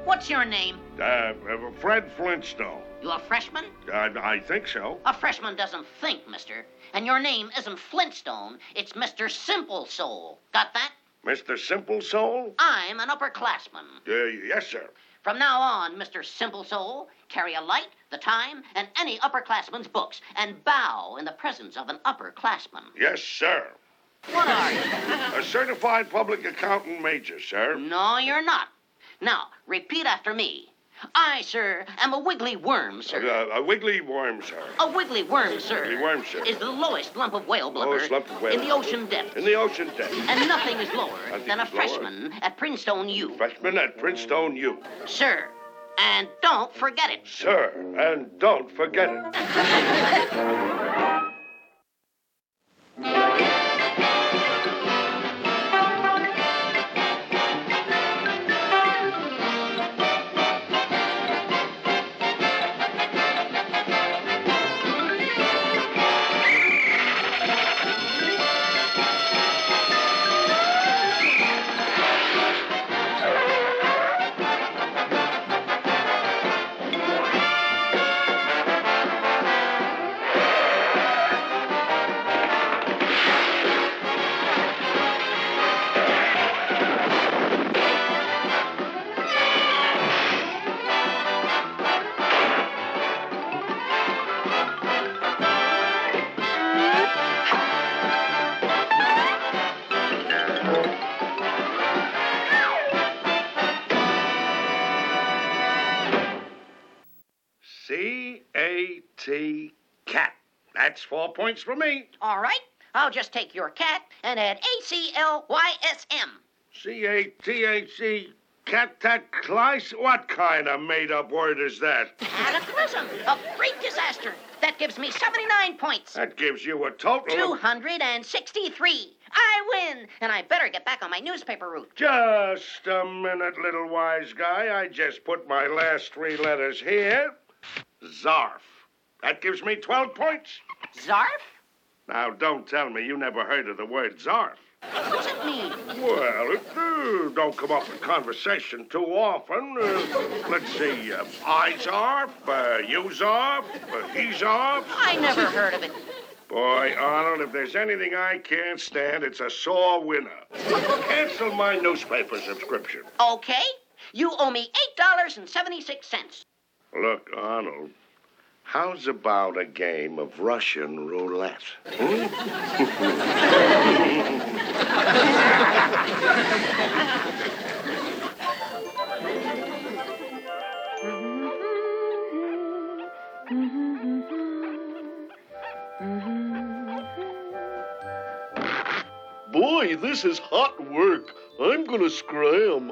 What's your name? Fred Flintstone. You a freshman? I think so. A freshman doesn't think, mister. And your name isn't Flintstone. It's Mr. Simple Soul. Got that? Mr. Simple Soul? I'm an upperclassman. Yes, sir. From now on, Mr. Simple Soul, carry a light, the time, and any upperclassman's books, and bow in the presence of an upperclassman. Yes, sir. What are you? A certified public accountant major, sir. No, you're not. Now, repeat after me. I, sir, am a wiggly worm, sir. A wiggly worm, sir. A wiggly worm, sir. Wiggly worm, sir. Is the lowest lump of whale blubber Lowest lump of whale in the blubber. ocean depths. In the ocean depths. And nothing is lower than a is lower. freshman at Princeton U. Freshman at Princeton U. Sir, and don't forget it. Sir, and don't forget it. C-A-T, cat. That's 4 points for me. All right, I'll just take your cat and add A-C-L-Y-S-M. C-A-T-H-C, cataclysm? What kind of made-up word is that? Cataclysm, a great disaster. That gives me 79 points. That gives you a total of... 263. I win, and I better get back on my newspaper route. Just a minute, little wise guy. I just put my last 3 letters here. Zarf. That gives me 12 points. Zarf? Now, don't tell me you never heard of the word zarf. What does it mean? Well, it don't come up in conversation too often. Let's see. I zarf, you zarf, he zarf. I never heard of it. Boy, Arnold, if there's anything I can't stand, it's a sore winner. Cancel my newspaper subscription. Okay, you owe me $8.76. Look, Arnold, how's about a game of Russian roulette? Boy, this is hot work. I'm gonna scram.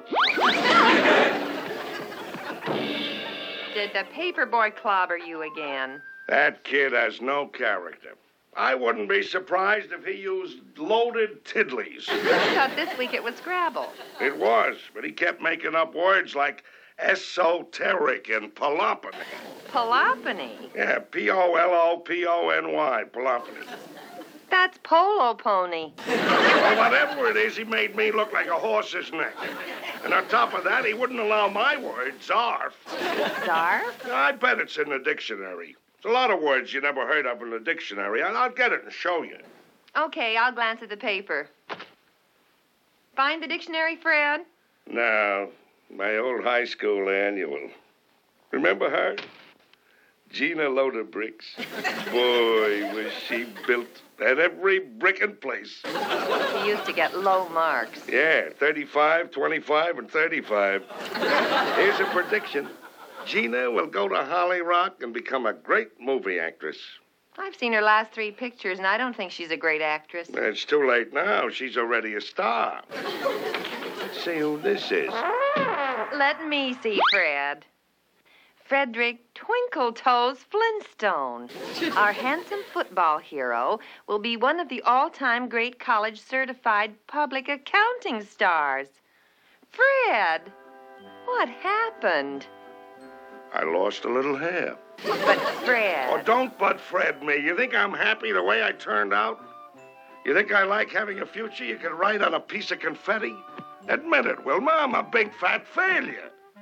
Did the paperboy clobber you again? That kid has no character. I wouldn't be surprised if he used loaded tiddlies. I thought this week it was Scrabble. It was, but he kept making up words like esoteric and palopony. Palopony? Yeah, P-O-L-O-P-O-N-Y, palopony. That's polo pony. Well, whatever it is, he made me look like a horse's neck. And on top of that, he wouldn't allow my word, zarf. Zarf? I bet it's in the dictionary. There's a lot of words you never heard of in the dictionary. I'll get it and show you. Okay, I'll glance at the paper. Find the dictionary, Fred? No, my old high school annual. Remember her? Gina Loader Bricks. Boy, was she built at every brick and place. She used to get low marks. Yeah, 35, 25, and 35. Here's a prediction. Gina will go to Holly Rock and become a great movie actress. I've seen her last 3 pictures, and I don't think she's a great actress. It's too late now. She's already a star. Let's see who this is. Let me see, Fred. Frederick Twinkletoes Flintstone. Our handsome football hero will be one of the all-time great college-certified public accounting stars. Fred, what happened? I lost a little hair. But Fred... Oh, don't but Fred me. You think I'm happy the way I turned out? You think I like having a future you can write on a piece of confetti? Admit it, Wilma, I'm a big fat failure.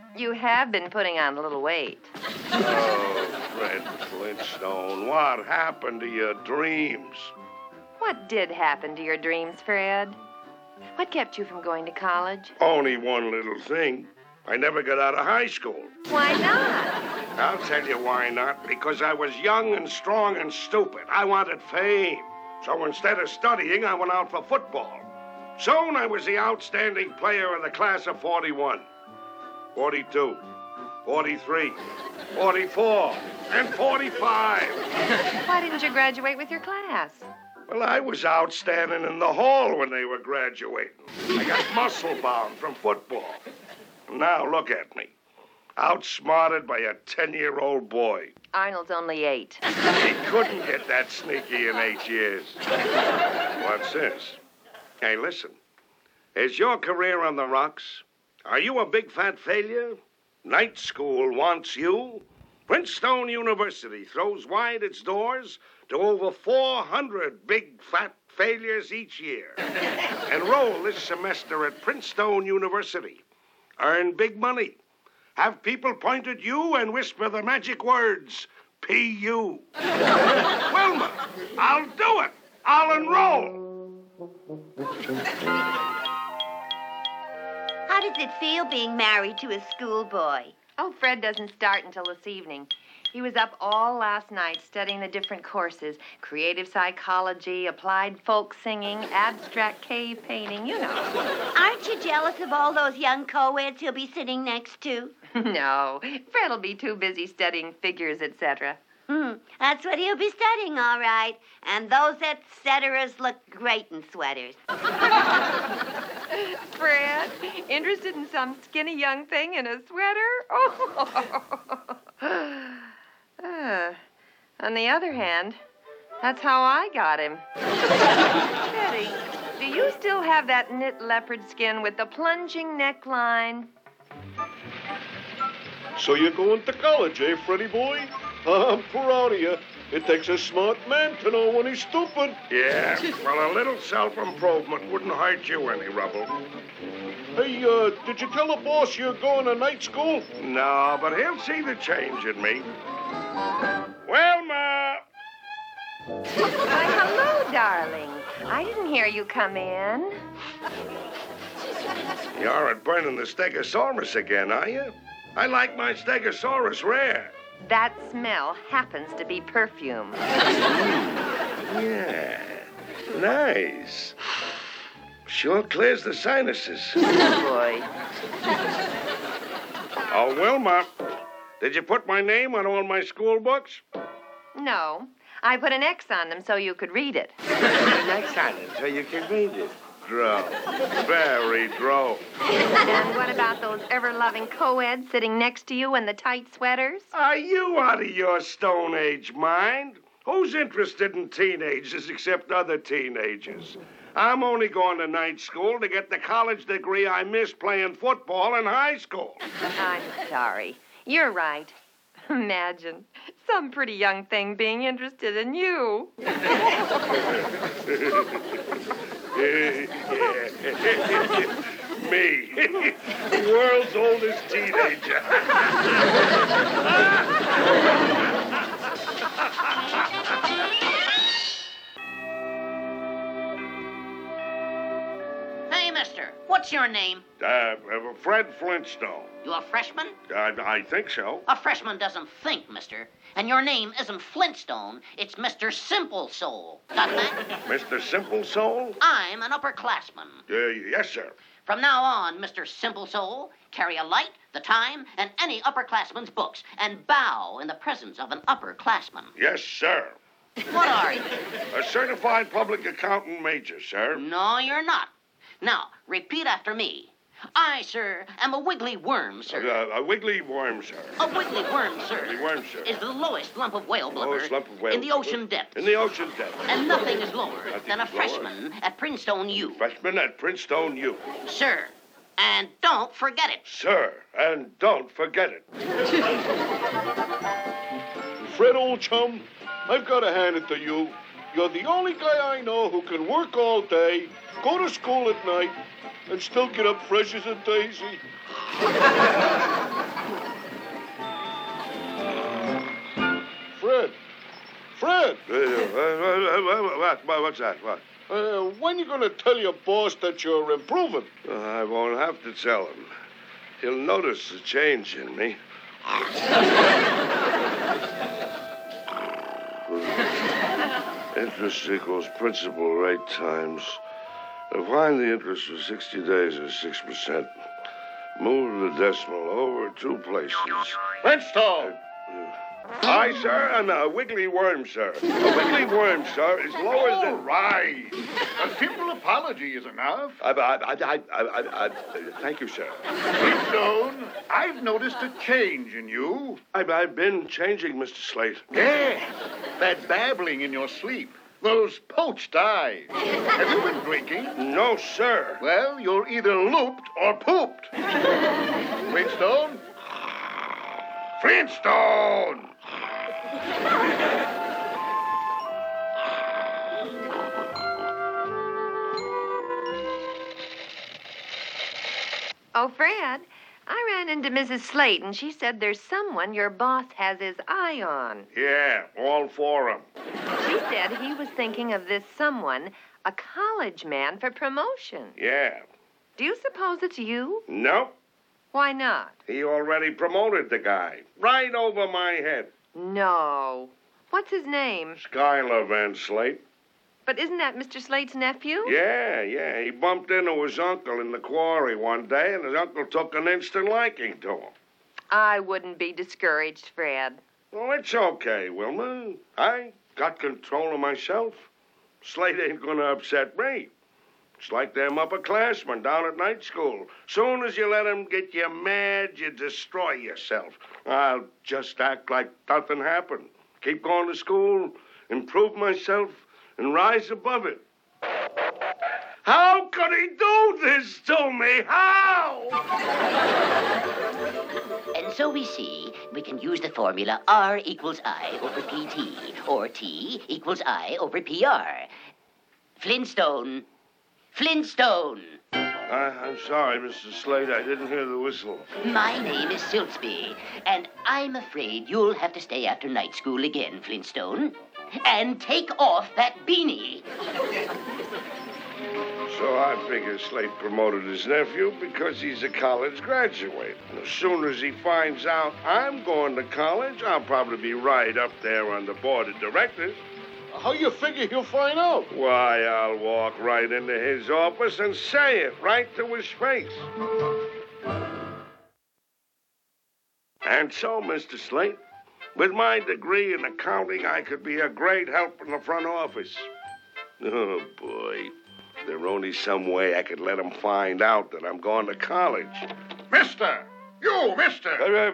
You have been putting on a little weight. Oh, Fred Flintstone, what happened to your dreams? What did happen to your dreams, Fred? What kept you from going to college? Only one little thing. I never got out of high school. Why not? I'll tell you why not. Because I was young and strong and stupid. I wanted fame. So instead of studying, I went out for football. Soon I was the outstanding player of the class of 41, 42, 43, 44, and 45. Why didn't you graduate with your class? Well, I was outstanding in the hall when they were graduating. I got muscle-bound from football. Now look at me. Outsmarted by a 10-year-old boy. Arnold's only 8. He couldn't get that sneaky in 8 years. What's this? Hey, listen. Is your career on the rocks? Are you a big fat failure? Night school wants you? Princetone University throws wide its doors to over 400 big fat failures each year. Enroll this semester at Princetone University. Earn big money. Have people point at you and whisper the magic words, P.U. Wilma, I'll do it. I'll enroll. How does it feel being married to a schoolboy? Oh, Fred doesn't start until this evening. He was up all last night studying the different courses. Creative psychology, applied folk singing, abstract cave painting, you know. Aren't you jealous of all those young co-eds he'll be sitting next to? No, Fred'll be too busy studying figures, etc. That's what he'll be studying, all right. And those et-ceteras look great in sweaters. Fred, interested in some skinny young thing in a sweater? Oh. On the other hand, that's how I got him. Betty, do you still have that knit leopard skin with the plunging neckline? So you're going to college, eh, Freddie boy? I'm proud of you. It takes a smart man to know when he's stupid. Yeah, well, a little self-improvement wouldn't hurt you any, Rubble. Hey, did you tell the boss you're going to night school? No, but he'll see the change in me. Wilma! Why, hello, darling. I didn't hear you come in. You're at burning the Stegosaurus again, are you? I like my Stegosaurus rare. That smell happens to be perfume. Yeah, nice. Sure clears the sinuses. Boy. Oh, Wilma, did you put my name on all my school books? No, I put an X on them so you could read it. Next on it, so you can read it. Droll. Very droll. And what about those ever-loving co-eds sitting next to you in the tight sweaters? Are you out of your Stone Age mind? Who's interested in teenagers except other teenagers? I'm only going to night school to get the college degree I missed playing football in high school. I'm sorry. You're right. Imagine some pretty young thing being interested in you. Me, the world's oldest teenager. Hey, mister, what's your name? Fred Flintstone. You a freshman? I think so. A freshman doesn't think, mister. And your name isn't Flintstone, it's Mr. Simple Soul. Got that? Mr. Simple Soul? I'm an upperclassman. Yes, sir. From now on, Mr. Simple Soul, carry a light, the time, and any upperclassman's books, and bow in the presence of an upperclassman. Yes, sir. What are you? A certified public accountant major, sir. No, you're not. Now, repeat after me. I, sir, am a wiggly worm, sir. A wiggly worm, sir. A wiggly worm, sir. Wiggly worm, sir. Is the lowest lump of whale blubber Lowest lump of whale in the blubber. ocean depths. In the ocean depths. And nothing is lower Nothing than a is lower. freshman at Princetone U. Freshman at Princetone U. Sir, and don't forget it. Sir, and don't forget it. Fred, old chum, I've got to hand it to you. You're the only guy I know who can work all day, go to school at night, and still get up fresh as a daisy. Fred! What's that? What? When you going to tell your boss that you're improving? I won't have to tell him. He'll notice the change in me. Interest equals principal rate times. Find the interest for 60 days is 6%. Move the decimal over 2 places. Flintstone! Aye, sir, and a wiggly worm, sir. A wiggly worm, sir, is lower All than... right. A simple apology is enough. Thank you, sir. Flintstone, I've noticed a change in you. I've been changing, Mr. Slate. Yeah, that babbling in your sleep. Those poached eyes. Have you been drinking? No, sir. Well, you're either looped or pooped. Flintstone? Flintstone! Oh, Fred, I ran into Mrs. Slate, and she said there's someone your boss has his eye on. Yeah, all 4 of them. She said he was thinking of this someone, a college man for promotion. Yeah. Do you suppose it's you? Nope. Why not? He already promoted the guy. Right over my head. No. What's his name? Schuyler Van Slate. But isn't that Mr. Slate's nephew? Yeah. He bumped into his uncle in the quarry one day, and his uncle took an instant liking to him. I wouldn't be discouraged, Fred. Well, it's okay, Wilma. I got control of myself. Slate ain't gonna upset me. It's like them upperclassmen down at night school. Soon as you let them get you mad, you destroy yourself. I'll just act like nothing happened. Keep going to school, improve myself, and rise above it. How could he do this to me? How? And so we see we can use the formula R equals I over PT, or T equals I over PR. Flintstone. Flintstone. I'm sorry, Mr. Slate. I didn't hear the whistle. My name is Silsby, and I'm afraid you'll have to stay after night school again, Flintstone. And take off that beanie. So I figure Slate promoted his nephew because he's a college graduate. And as soon as he finds out I'm going to college, I'll probably be right up there on the board of directors. How you figure he'll find out? Why, I'll walk right into his office and say it right to his face. And so, Mr. Slate, with my degree in accounting, I could be a great help in the front office. Oh, boy. There's only some way I could let him find out that I'm going to college. Mister! You, mister!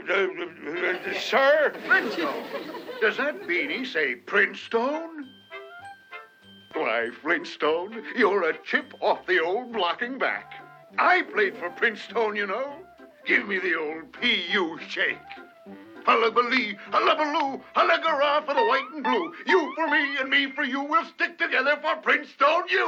Sir? Flintstone! Does that beanie say Princetone? Why, Flintstone, you're a chip off the old blocking back. I played for Princetone, you know. Give me the old P.U. shake. Hullabaloo, hullabaloo, hullagara for the white and blue. You for me and me for you. We'll stick together for Princetone, you.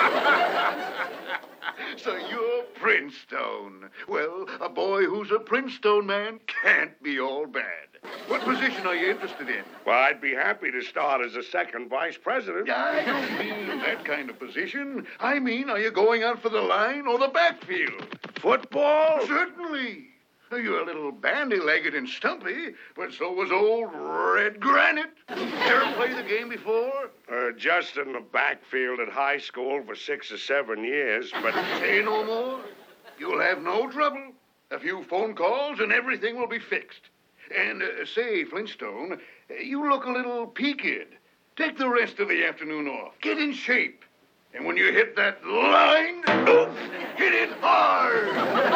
So you're Princetone. Well, a boy who's a Princetone man can't be all bad. What position are you interested in? Well, I'd be happy to start as a second vice president. I don't mean that kind of position. I mean, are you going out for the line or the backfield? Football? Certainly. You're a little bandy-legged and stumpy, but so was old Red Granite. Ever play the game before? Just in the backfield at high school for 6 or 7 years, but... Say no more. You'll have no trouble. A few phone calls and everything will be fixed. And say, Flintstone, you look a little peaked. Take the rest of the afternoon off. Get in shape. And when you hit that line, hit it hard.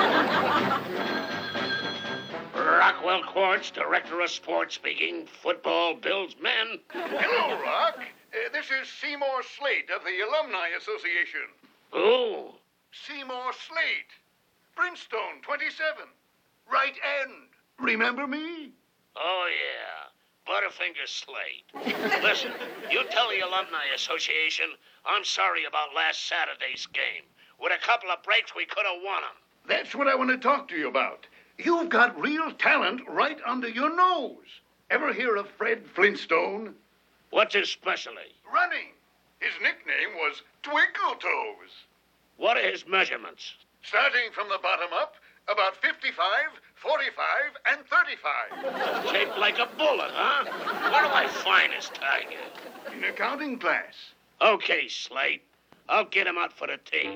Rockwell Quartz, Director of Sports speaking. Football builds men. Hello, Rock. This is Seymour Slate of the Alumni Association. Oh. Seymour Slate. Brimstone, 27. Right end. Remember me? Oh, yeah. Butterfinger Slade. Listen, you tell the Alumni Association I'm sorry about last Saturday's game. With a couple of breaks, we could have won them. That's what I want to talk to you about. You've got real talent right under your nose. Ever hear of Fred Flintstone? What's his specialty? Running. His nickname was Twinkle Toes. What are his measurements? Starting from the bottom up, about 55, 45, and 35. Shaped like a bullet, huh? Where do I find this tiger? In accounting class. Okay, Slate. I'll get him out for the team.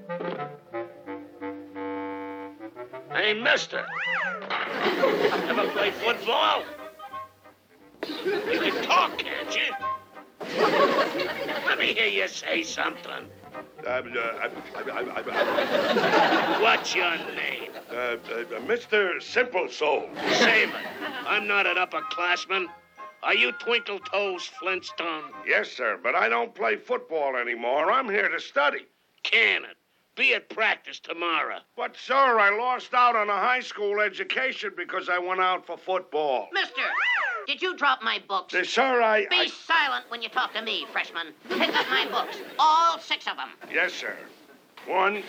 Hey, mister. Ever play football? You can talk, can't you? Let me hear you say something. What's your name? Mr. Simple Soul. Save it. I'm not an upperclassman. Are you Twinkle Toes Flintstone? Yes, sir, but I don't play football anymore. I'm here to study. Can it? Be at practice tomorrow. But, sir, I lost out on a high school education because I went out for football. Mister, did you drop my books? Sir, Be silent when you talk to me, freshman. Pick up my books. All 6 of them. Yes, sir. 1,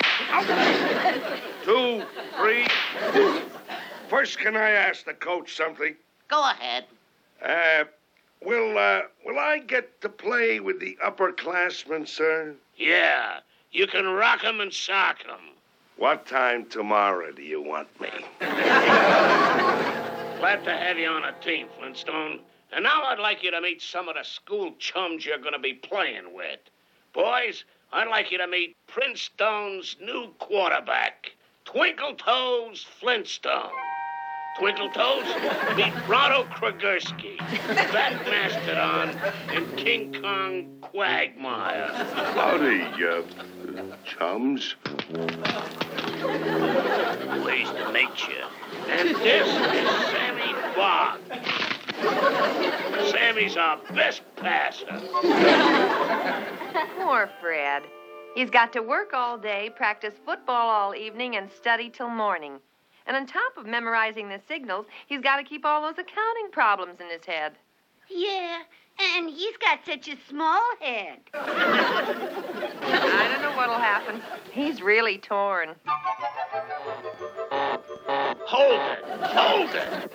2, 3. First, can I ask the coach something? Go ahead. Will I get to play with the upperclassmen, sir? Yeah, you can rock 'em and sock 'em. What time tomorrow do you want me? Glad to have you on a team, Flintstone. And now I'd like you to meet some of the school chums you're going to be playing with. Boys, I'd like you to meet Princetown's new quarterback, Twinkle Toes Flintstone. Twinkle Toes, meet Bronto Kragurski, Bat Mastodon, and King Kong Quagmire. Howdy, chums. Pleased to meet you. And this is Sammy Bogg. Sammy's our best passer. Poor Fred. He's got to work all day, practice football all evening, and study till morning. And on top of memorizing the signals, he's got to keep all those accounting problems in his head. Yeah, and he's got such a small head. I don't know what'll happen. He's really torn. Hold it! Hold it!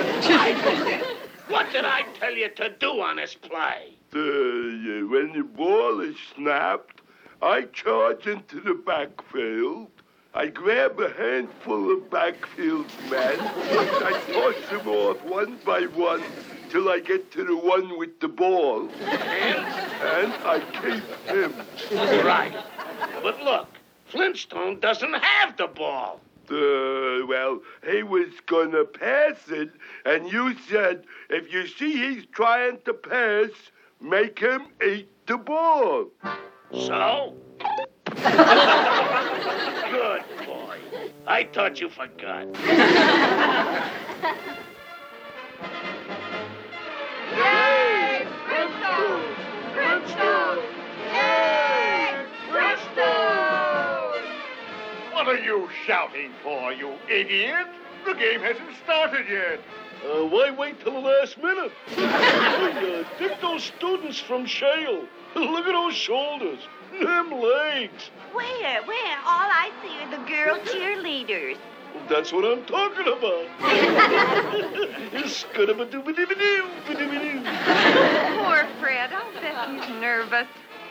What did I tell you to do on this play? When the ball is snapped, I charge into the backfield. I grab a handful of backfield men. I toss them off one by one till I get to the one with the ball. And I keep him. Right. But look, Flintstone doesn't have the ball. Well, he was gonna pass it, and you said if you see he's trying to pass, make him eat the ball. So? Good boy. I thought you forgot. Yay! Flintstone! Flintstone! Yay! Flintstone! What are you shouting for, you idiot? The game hasn't started yet. Why wait till the last minute? Hey, take those students from Shale. Look at those shoulders. Them legs. Where? All I see are the girl cheerleaders. That's what I'm talking about. Poor Fred. I'll bet he's nervous.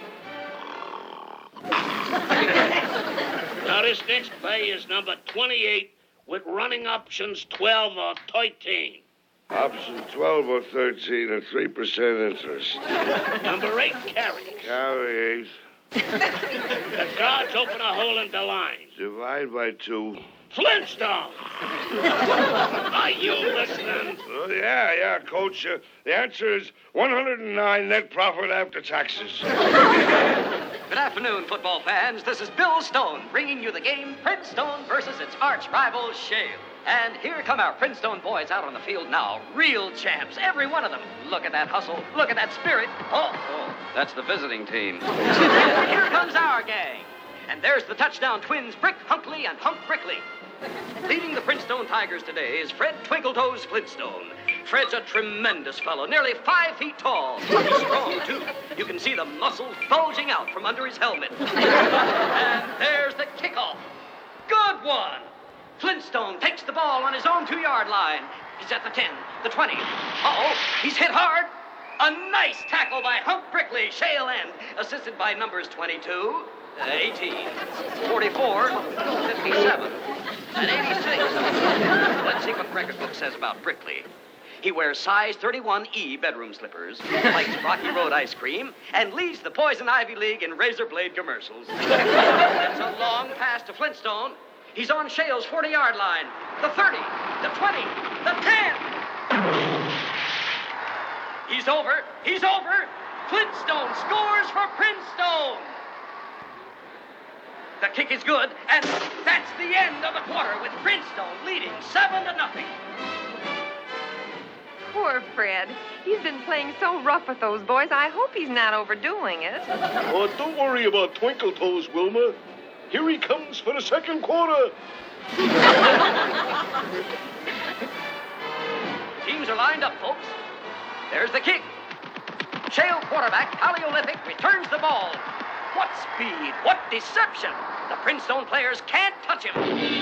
Now, this next play is number 28 with running options 12 or 13. Option 12 or 13 at 3% interest. Number 8, carry. Carry 8. The guards open a hole in the line. Divide by 2. Flintstone! Are you listening? Oh, yeah, Coach. The answer is 109 net profit after taxes. Good afternoon, football fans. This is Bill Stone bringing you the game Princetown versus its arch rival, Shale. And here come our Princetown boys out on the field now. Real champs, every one of them. Look at that hustle. Look at that spirit. Oh, that's the visiting team. Here comes our gang. And there's the touchdown twins, Brick Hunkley and Hunk Brickley. Leading the Princetown Tigers today is Fred Twinkletoes Flintstone. Fred's a tremendous fellow, nearly 5 feet tall. He's strong, too. You can see the muscles bulging out from under his helmet. And there's the kickoff. Good one. Flintstone takes the ball on his own 2-yard line. He's at the 10, the 20. Uh-oh, he's hit hard. A nice tackle by Hunk Brickley, Shale End, assisted by numbers 22, 18, 44, 57, and 86. Let's see what the record book says about Brickley. He wears size 31E bedroom slippers, likes Rocky Road ice cream, and leads the Poison Ivy League in razor blade commercials. It's a long pass to Flintstone. He's on Shale's 40-yard line. The 30, the 20, the 10. He's over. He's over. Flintstone scores for Princetone. The kick is good, and that's the end of the quarter with Princetone leading 7-0. Poor Fred. He's been playing so rough with those boys. I hope he's not overdoing it. Oh, don't worry about Twinkle Toes, Wilma. Here he comes for the second quarter. Teams are lined up, folks. There's the kick. Shale quarterback Paleolithic returns the ball. What speed, what deception. The Princetone players can't touch him.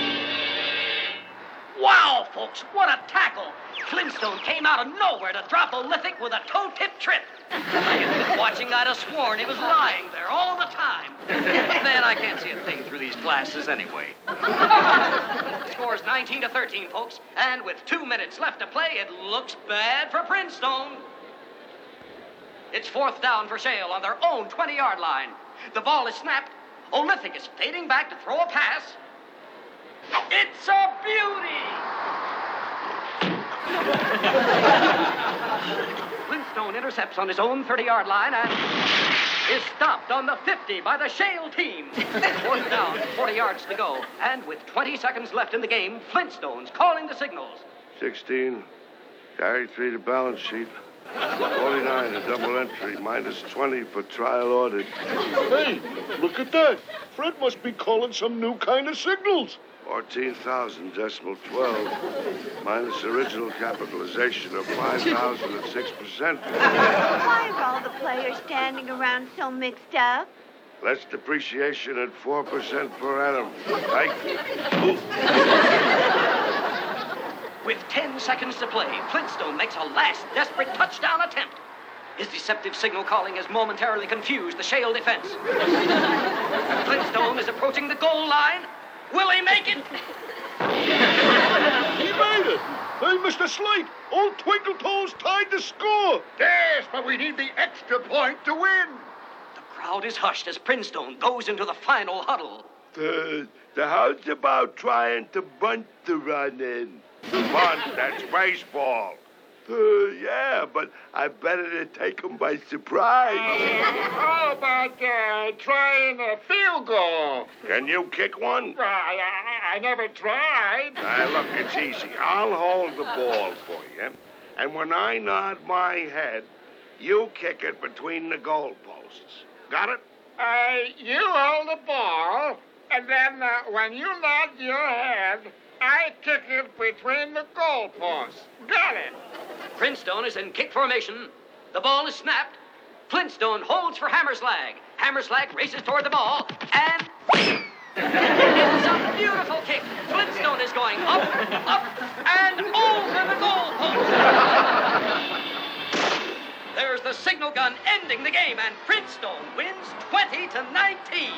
Wow, folks, what a tackle. Flintstone came out of nowhere to drop Olithic with a toe-tip trip. If I had been watching, I'd have sworn he was lying there all the time. But then I can't see a thing through these glasses anyway. The score's 19-13, folks. And with 2 minutes left to play, it looks bad for Princetone. It's 4th down for Shale on their own 20-yard line. The ball is snapped. Olithic is fading back to throw a pass. It's a beauty! Flintstone intercepts on his own 30-yard line and is stopped on the 50 by the Shale team. 4th down, 40 yards to go. And with 20 seconds left in the game, Flintstone's calling the signals. 16, carry 3 to balance sheet. 49 a double entry, minus 20 for trial audit. Hey, look at that. Fred must be calling some new kind of signals. 14,000 decimal 12, minus original capitalization of 5,000 at 6%. Why are all the players standing around so mixed up? Less depreciation at 4% per annum. Ike. With 10 seconds to play, Flintstone makes a last desperate touchdown attempt. His deceptive signal calling has momentarily confused the Shale defense. Flintstone is approaching the goal line. Will he make it? He made it. Hey, Mr. Slate, old Twinkle Toes tied the score. Yes, but we need the extra point to win. The crowd is hushed as Princetone goes into the final huddle. How's about trying to bunt the run in? Bunt, that's baseball. Yeah, but I better to take them by surprise. How about trying a field goal? Can you kick one? I never tried. Look, it's easy. I'll hold the ball for you. And when I nod my head, you kick it between the goalposts. Got it? You hold the ball, and then when you nod your head, I kick it between the goalposts. Got it? Princetone is in kick formation. The ball is snapped. Flintstone holds for Hammerslag. Hammerslag races toward the ball, and it's a beautiful kick. Flintstone is going up, and over the goalpost. There's the signal gun ending the game, and Princetone wins 20-19.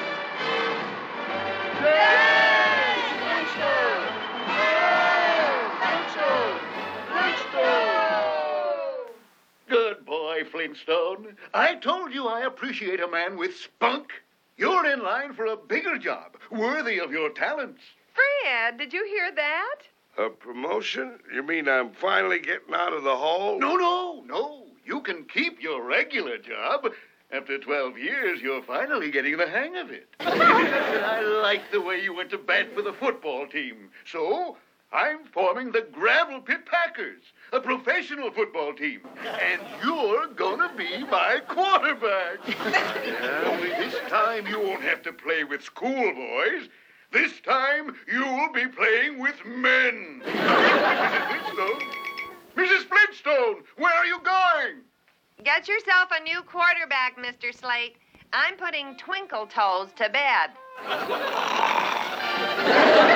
Good boy, Flintstone. I told you I appreciate a man with spunk. You're in line for a bigger job, worthy of your talents. Fred, did you hear that? A promotion? You mean I'm finally getting out of the hole? No. You can keep your regular job. After 12 years, you're finally getting the hang of it. I like the way you went to bat for the football team. So, I'm forming the Gravel Pit Packers, a professional football team. And you're gonna be my quarterback. Only this time you won't have to play with schoolboys. This time you'll be playing with men. Flintstone. Mrs. Flintstone, where are you going? Get yourself a new quarterback, Mr. Slate. I'm putting Twinkle Toes to bed.